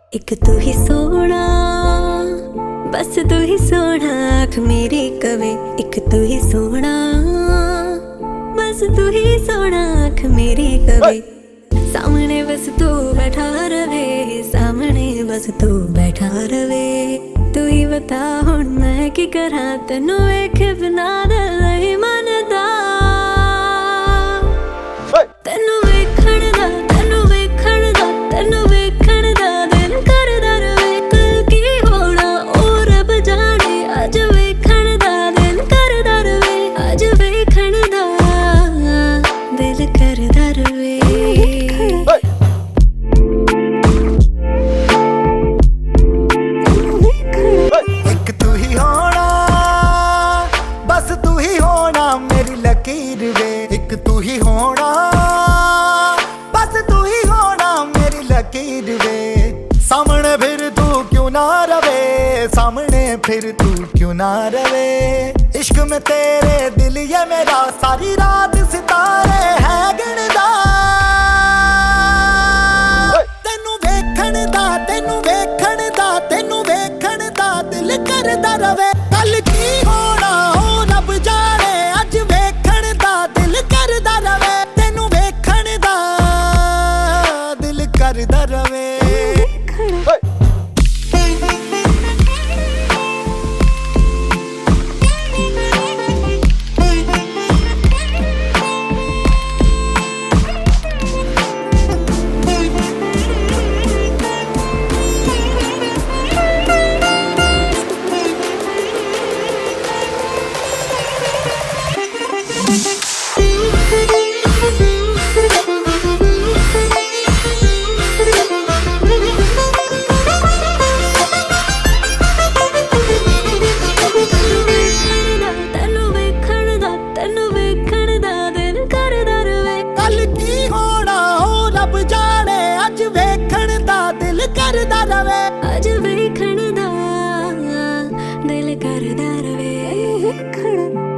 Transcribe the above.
एक तू ही सोना, बस तू ही सोना आँख मेरी कवे। एक तू ही सोना, बस तू ही सोना आँख मेरी कवे। सामने बस तू बैठा रवे, सामने बस तू बैठा रवे। तू ही बता हुण मैं की करा, तेनू वेख बिना दिल नहीं मनदा। तेनू वेखण दा, तेनू वेखण दा, तेनू वेखण दा दिल करदा रवे। कल की होना ओ रब जाने, अज वेखण दा दिल करदा रवे। अज वेखण दा दिल करदा रवे। एक तू ही होना, बस तू ही होना मेरी लकीर वे। एक तू ही होना, बस तू ही होना मेरी लकीर वे। सामने फिर तू क्यों ना रवे, सामने फिर तू क्यों ना रवे। इश्क में तेरे दिल ये मेरा सारी रात सितारे है गिनदा। तेनू वेखण दा, तेनू वेखण दा, तेनू वेखण दा दिल करदा रवे। कल की होना हो रब जाने, अज वेखण दा दिल करदा रवे। तेनू वेखण दा दिल करदा रवे। करदा रवे, अज वेखण दा दिल करदा रवे।